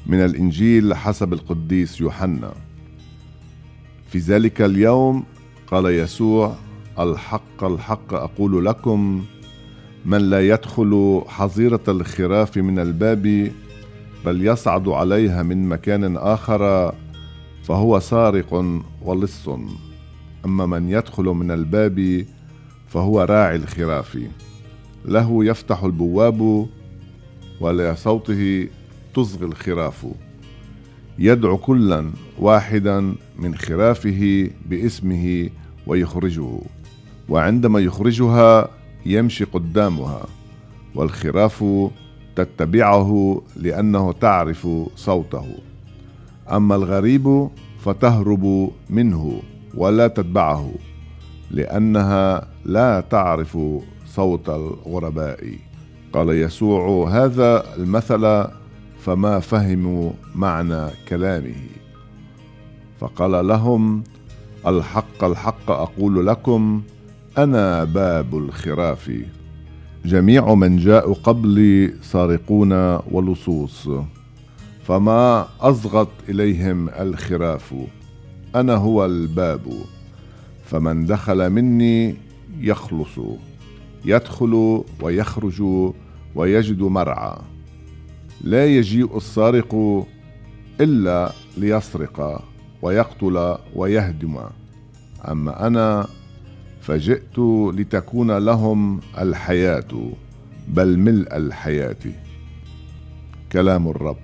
من الإنجيل حسب القديس يوحنا. في ذلك اليوم قال يسوع: الحق الحق أقول لكم، من لا يدخل حظيرة الخراف من الباب بل يصعد عليها من مكان آخر فهو سارق ولص، أما من يدخل من الباب فهو راعي الخراف، له يفتح البواب ولصوته تصغي الخراف، يدعو كلا واحدا من خرافه باسمه ويخرجه، وعندما يخرجها يمشي قدامها، والخراف تتبعه لأنه تعرف صوته. أما الغريب فتهرب منه ولا تتبعه، لأنها لا تعرف صوت الغرباء. قال يسوع هذا المثل فما فهموا معنى كلامه، فقال لهم: الحق الحق أقول لكم، أنا باب الخراف، جميع من جاءوا قبلي سارقون ولصوص، فما أصغت إليهم الخراف، أنا هو الباب، فمن دخل مني يخلص، يدخل ويخرج ويجد مرعى. لا يجيء السارق إلا ليسرق ويقتل ويهدم، أما أنا فجئت لتكون لهم الحياة، بل ملء الحياة. كلام الرب.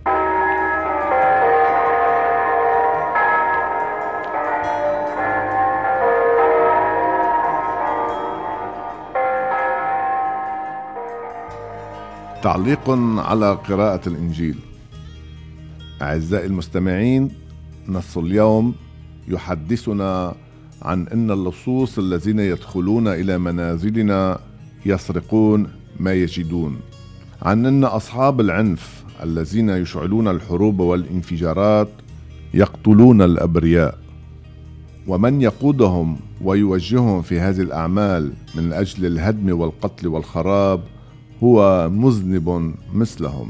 تعليق على قراءة الإنجيل. أعزائي المستمعين، نص اليوم يحدثنا عن أن اللصوص الذين يدخلون إلى منازلنا يسرقون ما يجدون، عن أن أصحاب العنف الذين يشعلون الحروب والانفجارات يقتلون الأبرياء، ومن يقودهم ويوجههم في هذه الأعمال من أجل الهدم والقتل والخراب هو مذنب مثلهم.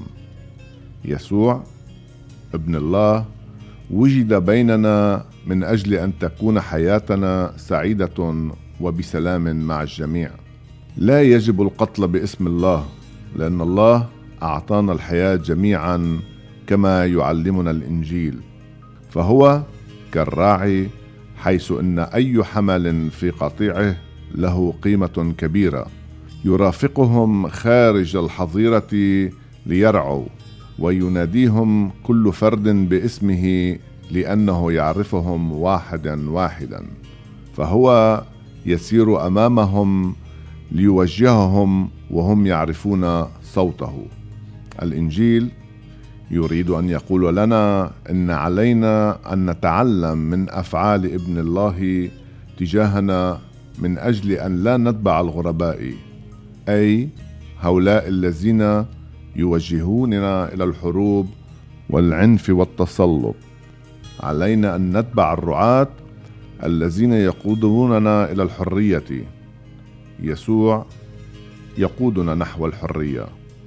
يسوع ابن الله وجد بيننا من أجل أن تكون حياتنا سعيدة وبسلام مع الجميع. لا يجب القتل باسم الله، لأن الله أعطانا الحياة جميعا كما يعلمنا الإنجيل، فهو كالراعي، حيث أن أي حمل في قطيعه له قيمة كبيرة، يرافقهم خارج الحظيرة ليرعوا، ويناديهم كل فرد باسمه لأنه يعرفهم واحدا واحدا، فهو يسير أمامهم ليوجههم وهم يعرفون صوته. الإنجيل يريد أن يقول لنا إن علينا أن نتعلم من أفعال ابن الله تجاهنا من أجل أن لا نتبع الغرباء، أي هؤلاء الذين يوجهوننا إلى الحروب والعنف والتسلط. علينا أن نتبع الرعاة الذين يقودوننا إلى الحرية. يسوع يقودنا نحو الحرية،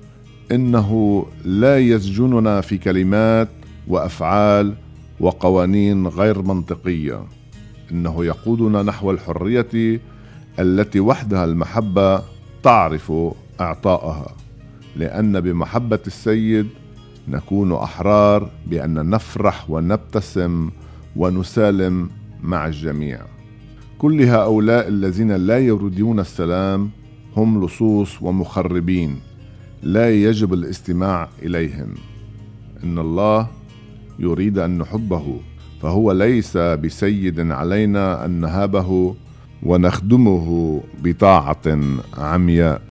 إنه لا يسجننا في كلمات وأفعال وقوانين غير منطقية، إنه يقودنا نحو الحرية التي وحدها المحبة تعرف إعطائها، لأن بمحبة السيد نكون أحرار بأن نفرح ونبتسم ونسالم مع الجميع. كل هؤلاء الذين لا يريدون السلام هم لصوص ومخربين، لا يجب الاستماع إليهم. إن الله يريد أن نحبه، فهو ليس بسيد علينا أن نهابه ونخدمه بطاعة عمياء.